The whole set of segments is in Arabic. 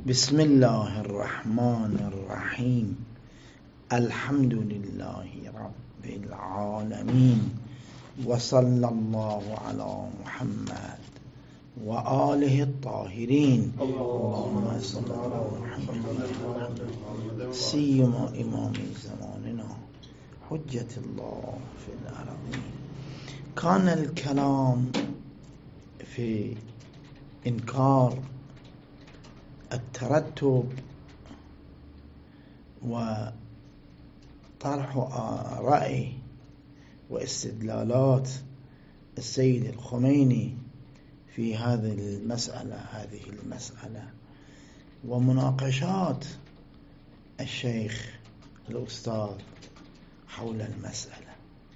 بسم الله الرحمن الرحيم. الحمد لله رب العالمين، وصلى الله على محمد وآله الطاهرين. اللهم صل على محمد سيما إمام زماننا حجة الله في الأرضين. كان الكلام في إنكار الترتب وطرح رأي واستدلالات السيد الخميني في هذه المسألة ومناقشات الشيخ الأستاذ حول المسألة.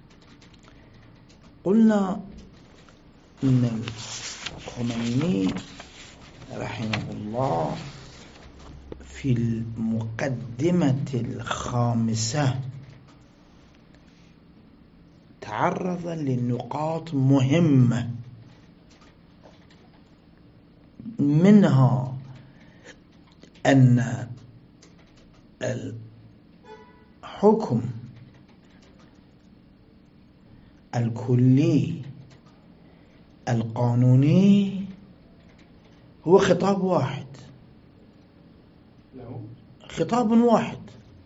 قلنا إن الخميني رحمه الله في المقدمة الخامسة تعرض لنقاط مهمة، منها أن الحكم الكلي القانوني هو خطاب واحد، خطاب واحد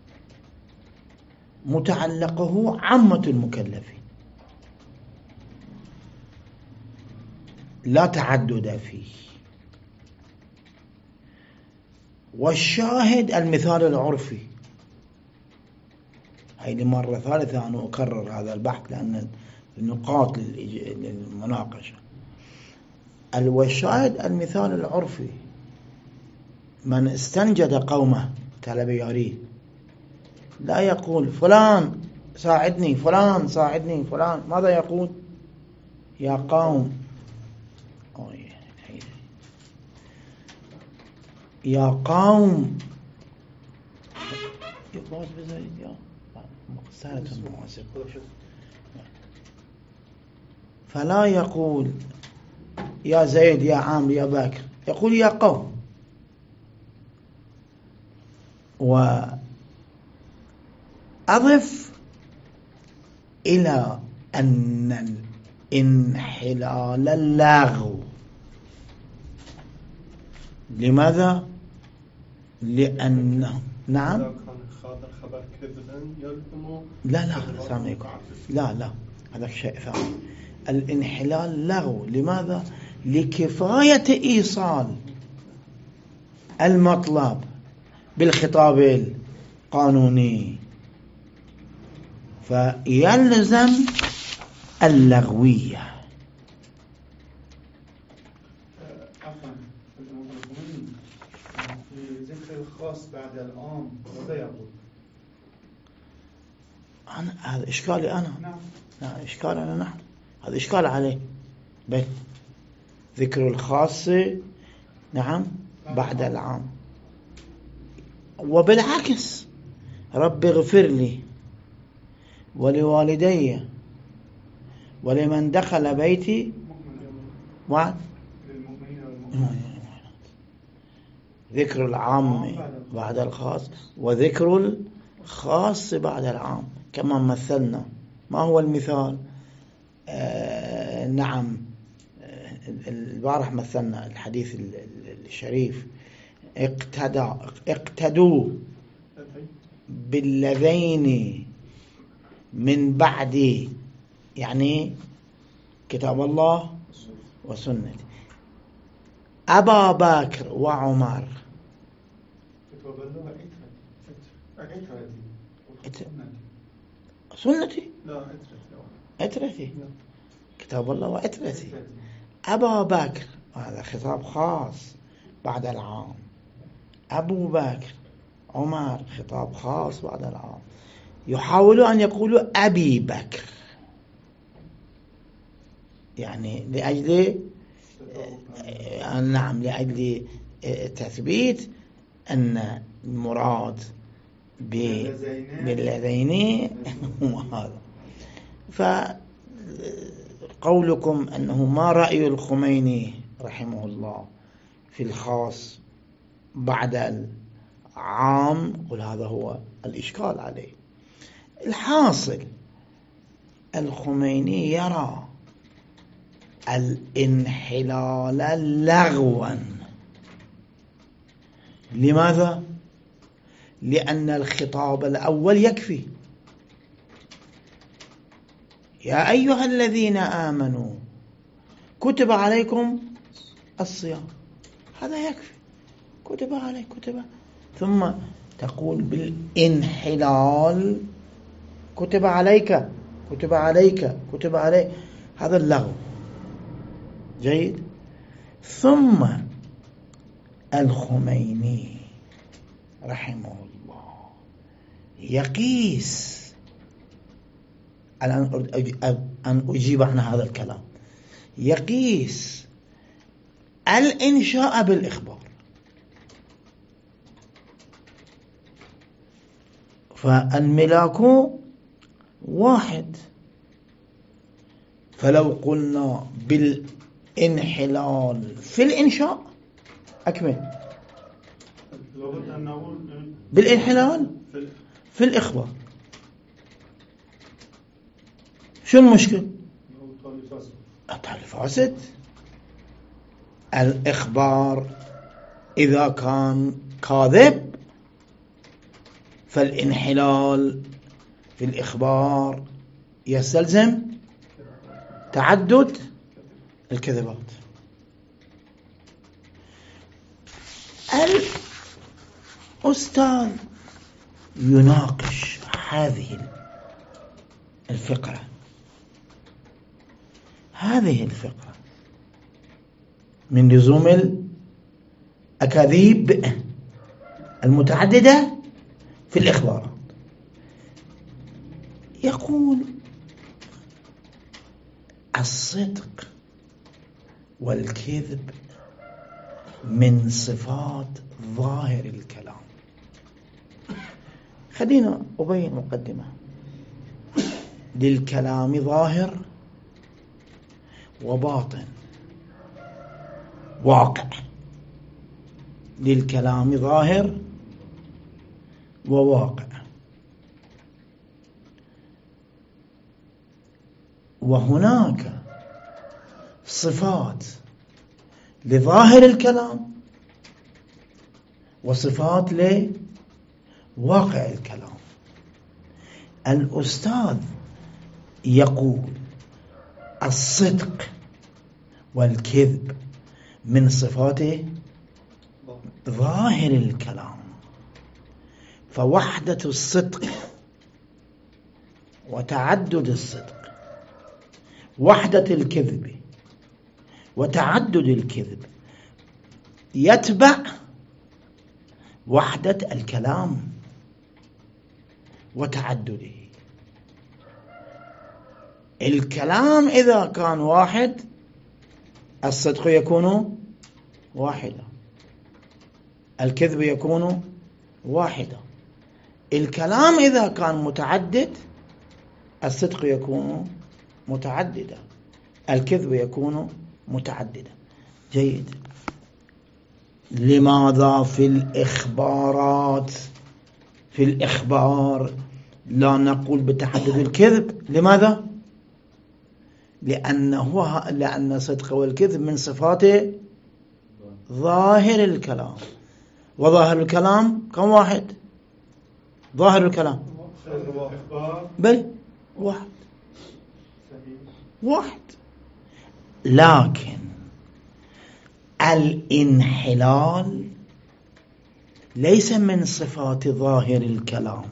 متعلقه عامة المكلفين، لا تعدد فيه. والشاهد المثال العرفي. هذه مرة ثالثة أنا أكرر هذا البحث لأن النقاط للمناقشة. والشاهد المثال العرفي، من استنجد قومه طلب ياريه لا يقول فلان ساعدني فلان ساعدني فلان، ماذا يقول؟ يا قوم، يا قوم، فلا يقول يا زيد يا عامر يا بكر، يقول يا قوم. وأضف إلى أن الانحلال اللغو. لماذا؟ لأنه نعم لا هذا شيء ثاني. الانحلال لغو. لماذا؟ لكفاية إيصال المطلب بالخطاب القانوني، فيلزم اللغوية. في ذكر الخاص بعد العام ماذا يقول؟ هذا إشكالي أنا. نعم. لا إشكال أنا. نحن هذا إشكال عليه. بل ذكر الخاص نعم بعد العام، وبالعكس رب اغفر لي ولوالدي ولمن دخل بيتي ذكر العام بعد الخاص وذكر الخاص بعد العام. كما مثلنا. ما هو المثال؟ نعم، البارح مثلنا الحديث الشريف: اقتدوا بالذين من بعد، يعني كتاب الله وسنة أبا بكر وعمر. كتاب الله سنتي لا أترتي. كتاب الله وأترتي. أبا بكر هذا خطاب خاص بعد العام، أبو بكر عمر خطاب خاص بعد العام. يحاولوا أن يقولوا أبي بكر، يعني لأجل نعم لأجل تثبيت أن المراد بالذين هذا. فقولكم أنه ما رأي الخميني رحمه الله في الخاص بعد العام، قل هذا هو الإشكال عليه. الحاصل الخميني يرى الانحلال لغوا. لماذا؟ لأن الخطاب الأول يكفي. يا أيها الذين آمنوا كتب عليكم الصيام، هذا يكفي، كتب عليك كتب. ثم تقول بالانحلال كتب عليك كتب عليك كتب عليك، هذا اللغو. جيد. ثم الخميني رحمه الله يقيس، الآن أريد أن أجيب عن هذا الكلام، يقيس الإنشاء بالإخبار. فالملاك واحد، فلو قلنا بالانحلال في الإنشاء أكمل، بالانحلال في الإخبار، شو المشكل؟ الفاسد. الإخبار إذا كان كاذب فالانحلال في الإخبار يستلزم تعدد الكذبات. الأستاذ يناقش هذه الفقرة، هذه الفقرة من لزوم الأكاذيب المتعددة في الإخبارات. يقول الصدق والكذب من صفات ظاهر الكلام. خلينا أبين مقدمة. للكلام ظاهر وباطن واقع، للكلام ظاهر وواقع. وهناك صفات لظاهر الكلام وصفات لواقع الكلام. الأستاذ يقول الصدق والكذب من صفات ظاهر الكلام، فوحدة الصدق وتعدد الصدق، وحدة الكذب وتعدد الكذب يتبع وحدة الكلام وتعدده. الكلام إذا كان واحد الصدق يكون واحدا، الكذب يكون واحدا. الكلام إذا كان متعدد الصدق يكون متعددا، الكذب يكون متعددا. جيد. لماذا في الإخبارات، في الإخبار لا نقول بتعدد الكذب؟ لماذا؟ لأن الصدق والكذب من صفات ظاهر الكلام، وظاهر الكلام كم واحد؟ ظاهر الكلام بل واحد. لكن الانحلال ليس من صفات ظاهر الكلام،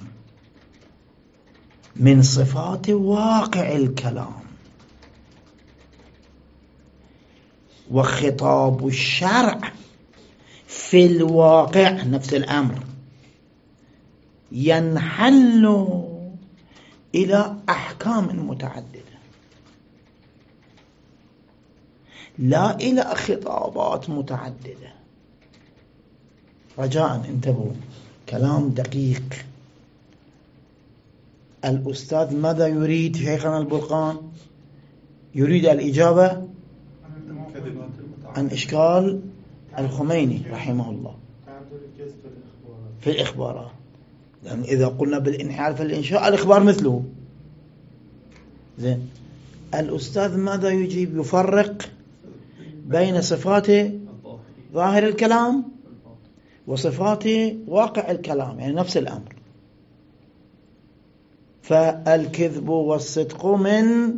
من صفات واقع الكلام. وخطاب الشرع في الواقع نفس الأمر ينحل إلى أحكام متعددة، لا إلى خطابات متعددة. رجاء انتبهوا، كلام دقيق. الأستاذ ماذا يريد شيخنا البرقان؟ يريد الإجابة عن إشكال الخميني رحمه الله. تعدد الكذب في الإخبارات. في الإخبارات، لأن إذا قلنا بالإنحال في الإنشاء الإخبار مثله. زين، الأستاذ ماذا يجيب؟ يفرق بين صفات ظاهر الكلام وصفات واقع الكلام، يعني نفس الأمر. فالكذب والصدق من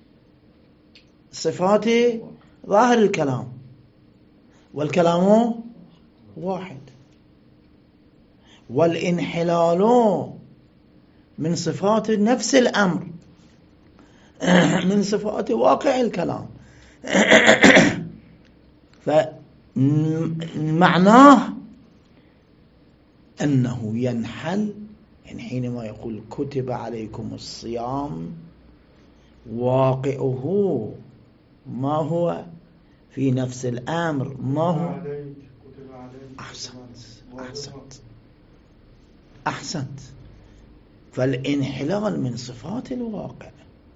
صفات ظاهر الكلام، والكلام واحد. والانحلال من صفات نفس الأمر، من صفات واقع الكلام. فمعناه أنه ينحل، يعني حينما يقول كتب عليكم الصيام، واقعه ما هو في نفس الأمر، ما هو. أحسنت. فالانحلال من صفات الواقع،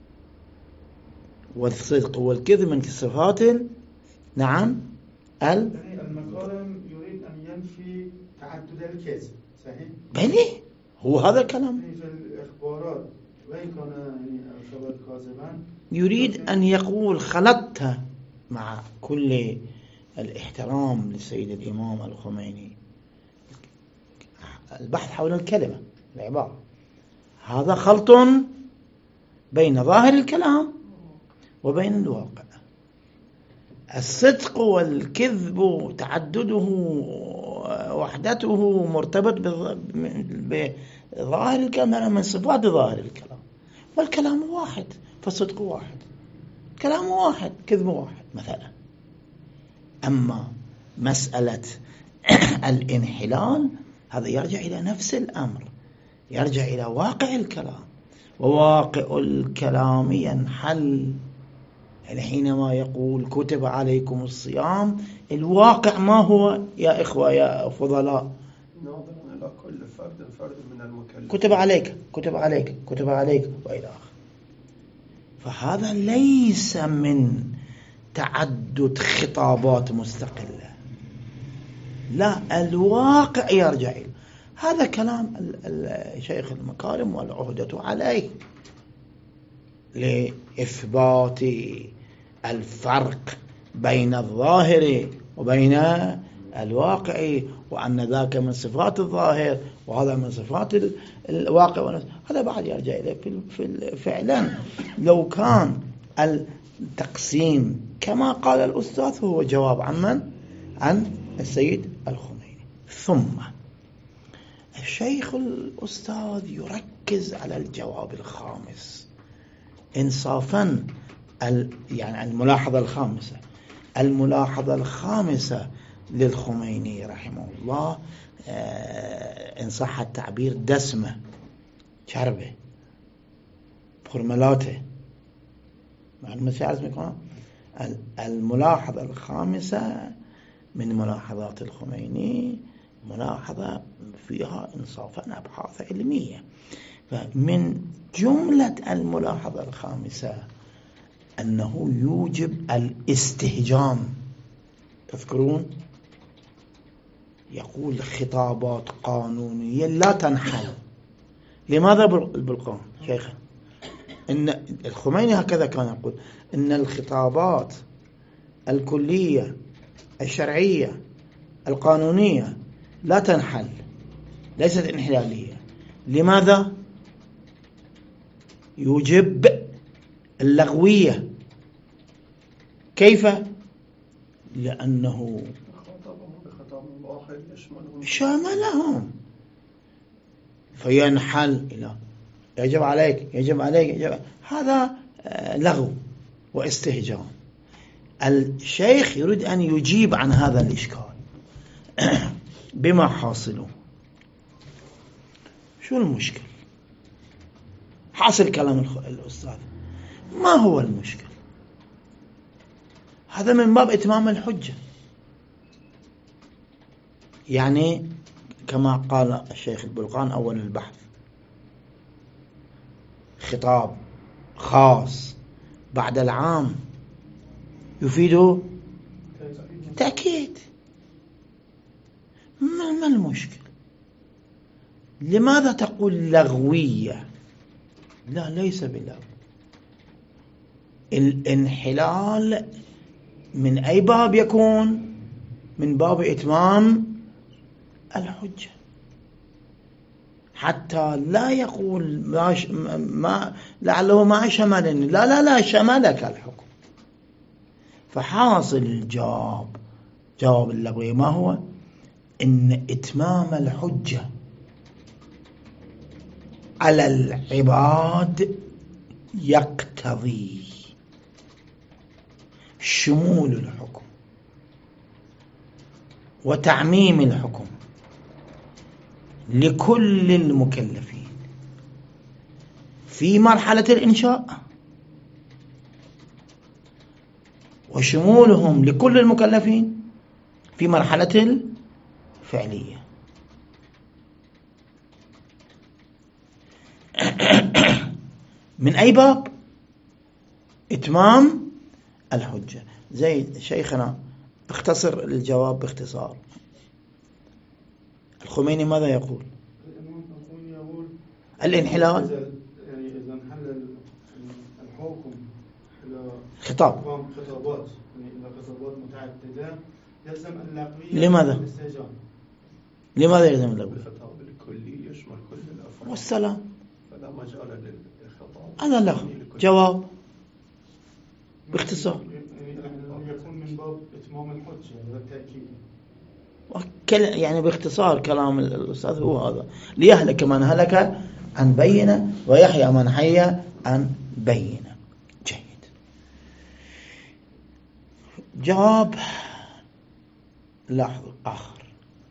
والصدق والكذب من صفات نعم المكارم يريد أن ينفي تعدد الكذب، صحيح؟ بلي هو هذا الكلام. في الإخبارات وإن كان الخبر كاذبا يريد أن يقول خلطت، مع كل الاحترام للسيد الإمام الخميني، البحث حول الكلمة، العبارة، هذا خلط بين ظاهر الكلام وبين الواقع. الصدق والكذب تعدده وحدته مرتبط بظاهر الكلام، من صفات ظاهر الكلام، والكلام واحد، فالصدق واحد، كلام واحد، كذب واحد مثلا. أما مسألة الانحلال هذا يرجع إلى نفس الأمر، يرجع إلى واقع الكلام، وواقع الكلام ينحل. يعني حينما يقول كتب عليكم الصيام، الواقع ما هو يا إخوة يا فضلاء؟ ناظرا إلى كل فرد من المكلفين. كتب عليك وإلى آخر. فهذا ليس من تعدد خطابات مستقلة، لا، الواقع يرجع إليه. هذا كلام الشيخ المكارم والعهدة عليه لإثبات الفرق بين الظاهر وبين الواقع، وأن ذاك من صفات الظاهر وهذا من صفات الواقع. هذا بعد يرجع إليه. فعلا لو كان التقسيم كما قال الأستاذ هو جواب عن من؟ عن السيد الخميني. ثم الشيخ الأستاذ يركز على الجواب الخامس إنصافا، يعني الملاحظة الخامسة للخميني رحمه الله، إن صح التعبير دسمة، شربة، فرملاته، الملاحظة الخامسة من ملاحظات الخميني ملاحظة فيها إنصافا أبحاث علمية. فمن جملة الملاحظة الخامسة أنه يوجب الاستهجان. تذكرون يقول خطابات قانونية لا تنحل. لماذا البلقان شيخ؟ إن الخميني هكذا كان يقول إن الخطابات الكلية الشرعية القانونية لا تنحل، ليست انحلالية. لماذا؟ يوجب اللغوية. كيف؟ لأنه شاملهم، فينحل إلى يجب عليك. هذا لغو واستهجان. الشيخ يريد أن يجيب عن هذا الإشكال بما حاصله. شو المشكل؟ حاصل كلام الأستاذ، ما هو المشكل؟ هذا من باب إتمام الحجة. يعني كما قال الشيخ البلقان أول البحث، خطاب خاص بعد العام يفيد تأكيد. ما المشكل؟ لماذا تقول لغوية؟ لا، ليس بلغو. الانحلال من أي باب يكون؟ من باب إتمام الحجة، حتى لا يقول لعله ما شملني. لا شملك الحكم. فحاصل الجواب، جواب اللغوي ما هو؟ إن إتمام الحجة على العباد يقتضي شمول الحكم وتعميم الحكم لكل المكلفين في مرحلة الإنشاء، وشمولهم لكل المكلفين في مرحلة الفعلية. من أي باب؟ إتمام الحجة. زي شيخنا اختصر الجواب باختصار. الخميني ماذا يقول؟ الانحلال يعني إذا انحل الحكم إلى خطابات، يعني إلى خطابات متعددة يلزم اللغوية. لماذا؟ لماذا يلزم اللغوية؟ الخطاب الكلي يشمل كل الأفراد والسلام، فلا مجال للخطاب. هذا لغو. جواب باختصار يكون من باب إتمام الحجة والتأكيد. يعني باختصار كلام الأستاذ هو هذا: ليهلك من هلك عن بينة ويحيى من حي عن بينة. جيد. جواب لاحظوا آخر: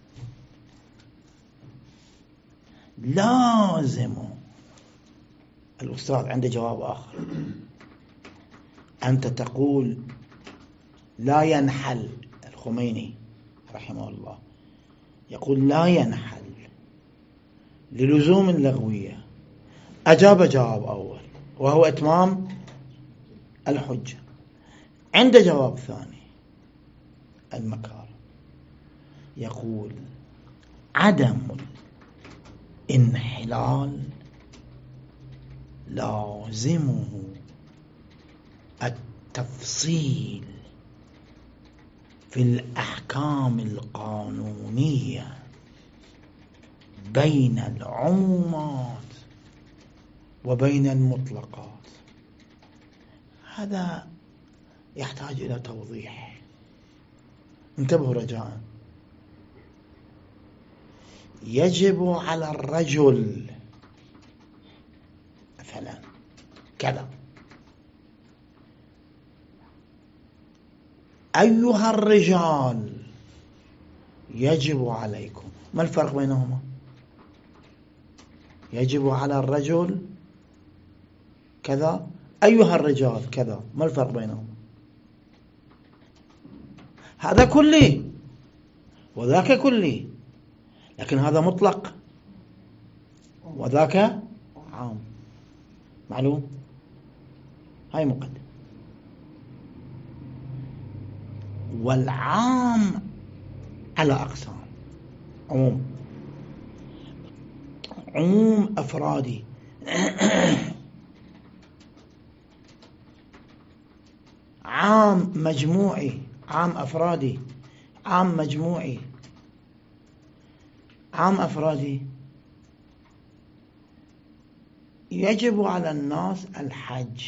لازم الأستاذ عنده جواب آخر. أنت تقول لا ينحل، الخميني رحمه الله يقول لا ينحل للزوم اللغوية. أجاب جواب أول وهو إتمام الحجة. عنده جواب ثاني المكار، يقول عدم الانحلال لازمه التفصيل في الأحكام القانونية بين العمومات وبين المطلقات. هذا يحتاج إلى توضيح. انتبهوا رجاء. يجب على الرجل مثلا كذا، أيها الرجال يجب عليكم. ما الفرق بينهما؟ يجب على الرجل كذا، أيها الرجال كذا. ما الفرق بينهما؟ هذا كلي وذاك كلي، لكن هذا مطلق وذاك عام. معلوم؟ هاي مقدمة. والعام على أقسام: عموم أفرادي عام مجموعي، عام أفرادي، عام مجموعي. عام أفرادي: يجب على الناس الحج.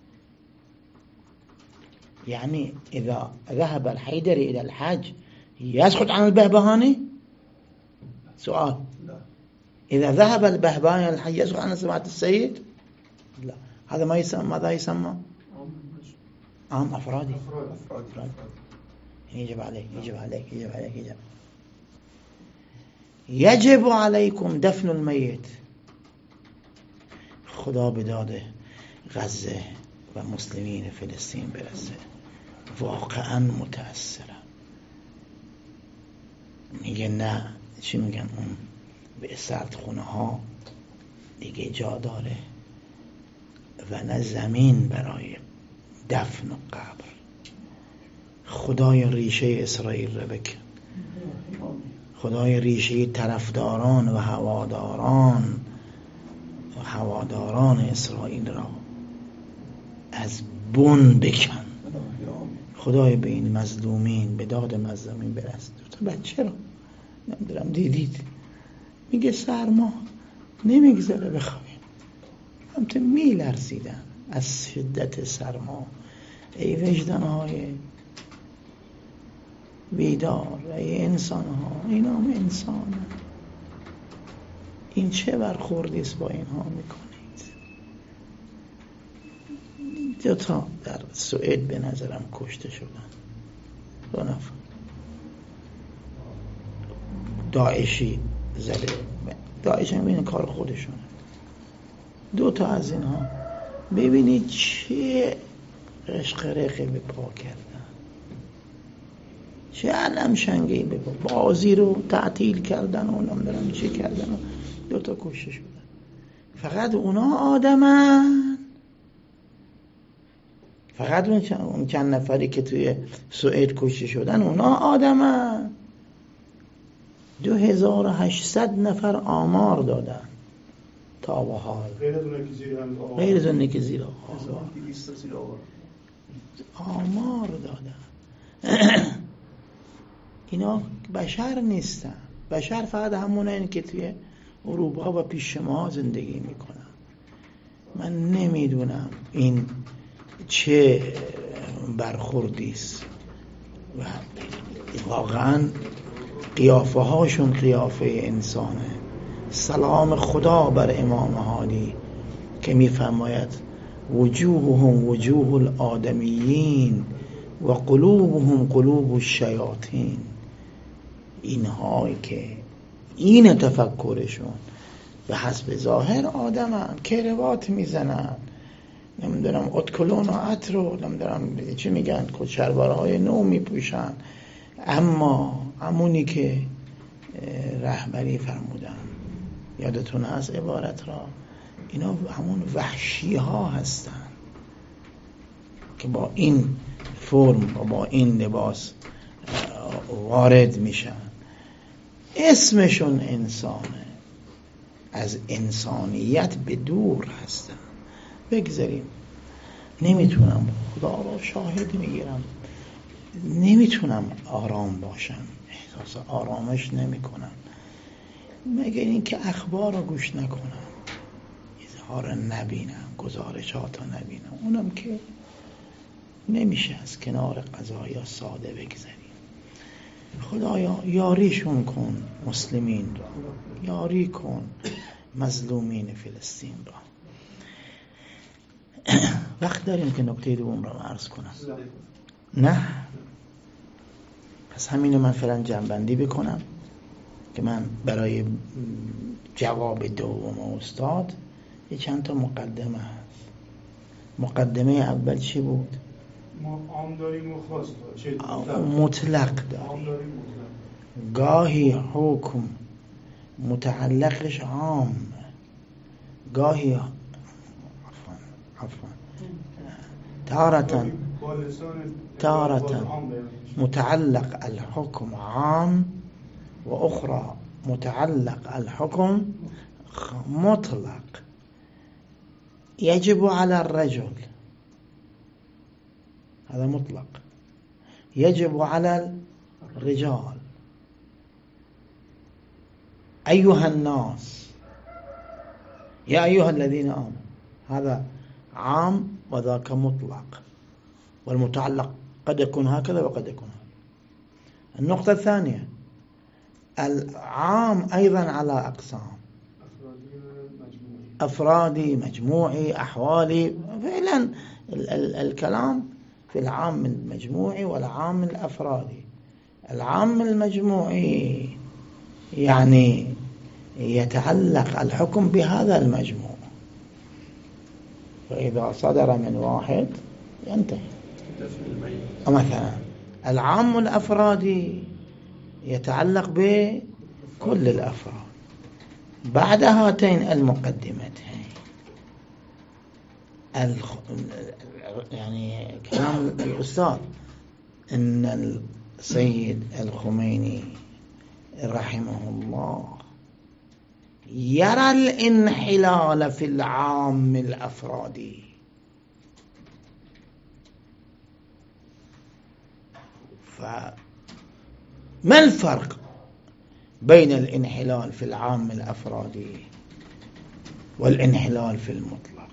يعني إذا ذهب الحيدري إلى الحج يسقط عن البهبهاني؟ سؤال. لا. إذا ذهب البهبهاني إلى الحج يسقط عن سماحة السيد؟ لا. هذا ما يسمى، ماذا يسمى؟ عام أفرادي. أفراد. يجب عليك، يجب عليك، يجب عليك، يجب. يجب عليكم دفن الميت. خدا بداده غزة ومسلمين فلسطين برسه واقعا متأثرة. میگن چی میگن اون به اسارت خونه ها دیگه جا داره و نه زمین برای دفن و قبر. خدای ریشه اسرائیل رو بکن، خدای ریشه طرفداران و هواداران اسرائیل را از بن بکن. خدای به این مظلومین، به داد مظلومین برس. تا بچه را نمیدونم دیدید، میگه سرما نمیگذاره بخوابیم، همت میلرزیدن از شدت سرما. ای وجدانهای بیدار، ای انسان ها، این هم انسان، این چه برخوردیست با اینها میکنید؟ 2 تا در سوئد به نظرم کشته شدن، 2 نفر داعشی زده. داعش هم این کار خودشونه. 2 تا از اینها ببینید چه قشقرقی به پا کردن، چه علم شنگی به پا، بازی رو تعطیل کردن و نمیدونم چی کردن و 2 تا کشته شدن. فقط اونا آدمن، فقط اون چند نفری که توی سوئد کشته شدن اونا آدمن. 2800 نفر آمار دادن تا به حال، غیر از اونی که زیر آمار دادن. اینا بشر نیستن. بشر فقط همونن که توی اروپا و پیش ما زندگی میکنن. من نمیدونم این چه برخوردیست و واقعا قیافه هاشون قیافه انسانه. سلام خدا بر امام هادی که میفرماید وجوههم وجوه الآدمیین و قلوبهم قلوب الشیاطین. اینهایی که این تفکرشون به حسب ظاهر آدمن، کروات میزنن، نمیدونم اتکلون و عطر، نمیدونم چی میگن، شلوارهای نو میپوشن، اما همونی که رهبری فرمودن، یادتون هست عبارت را، اینا همون وحشی ها هستن که با این فرم و با این لباس وارد میشن. اسمشون انسانه، از انسانیت به دور هستن. بگذاریم. نمیتونم، خدا را شاهد میگیرم، نمیتونم آرام باشم، احساس آرامش نمیکنم مگر اینکه اخبار رو گوش نکنم، اظهار نبینم، گزارشات رو نبینم. اونم که نمیشه از کنار قضایا ساده بگذاریم. خدایا یاریشون کن مسلمین را، یاری کن مظلومین فلسطین را. وقت داریم که نکته دوم را عرض کنم؟ نه؟ پس همینو من فعلا جمع‌بندی بکنم که من برای جواب دوم استاد یه چند تا مقدمه هست. مقدمه اول چی بود؟ ما عام داریم و خاص داریم. مطلق داریم. گاهی حکم متعلقش عام، گاهی عفوا تارة متعلق الحكم عام وأخرى متعلق الحكم مطلق يجب على الرجل، هذا مطلق، يجب على الرجال أيها الناس يا أيها الذين آمنوا، هذا عام وذاك مطلق، والمتعلق قد يكون هكذا وقد يكون هكذا. النقطة الثانية العام أيضا على أقسام، أفرادي مجموعي أحوالي. فعلا الكلام في العام المجموعي والعام الأفرادي. العام المجموعي يعني يتعلق الحكم بهذا المجموع، فإذا صدر من واحد ينتهي. مثلا العام الأفرادي يتعلق بكل الأفراد. بعد هاتين المقدمتين يعني كلام الأستاذ إن السيد الخميني رحمه الله يرى الانحلال في العام الأفرادي، فما الفرق بين الانحلال في العام الأفرادي والانحلال في المطلق؟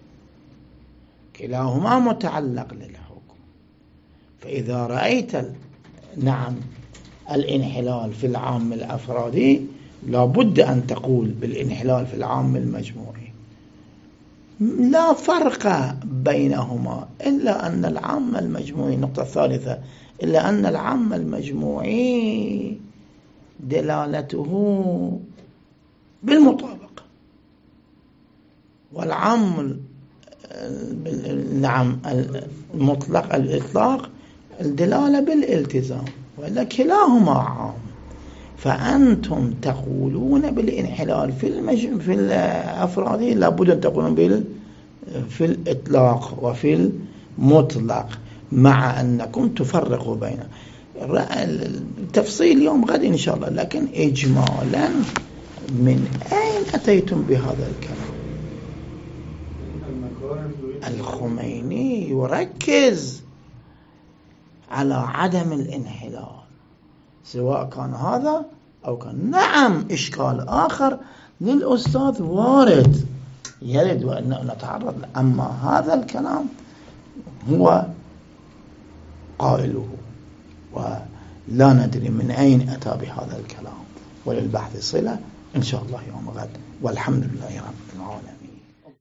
كلاهما متعلق للحكم. فإذا رأيت الانحلال في العام الأفرادي لابد أن تقول بالانحلال في العام المجموعي. لا فرق بينهما إلا أن العام المجموعي، النقطة الثالثة، إلا أن العام المجموعي دلالته بالمطابقة، والعام المطلق الإطلاق الدلالة بالالتزام، وإلا كلاهما عام. فأنتم تقولون بالانحلال في الأفرادي لابد أن تقولون في الإطلاق وفي المطلق، مع أنكم تفرقوا بين التفصيل يوم غد إن شاء الله. لكن إجمالا من أين أتيتم بهذا الكلام؟ الخميني يركز على عدم الانحلال، سواء كان هذا أو كان. نعم إشكال آخر للأستاذ وارد يرد وأن نتعرض، أما هذا الكلام هو قائله ولا ندري من أين أتى بهذا الكلام، وللبحث صلة إن شاء الله يوم غد، والحمد لله رب العالمين.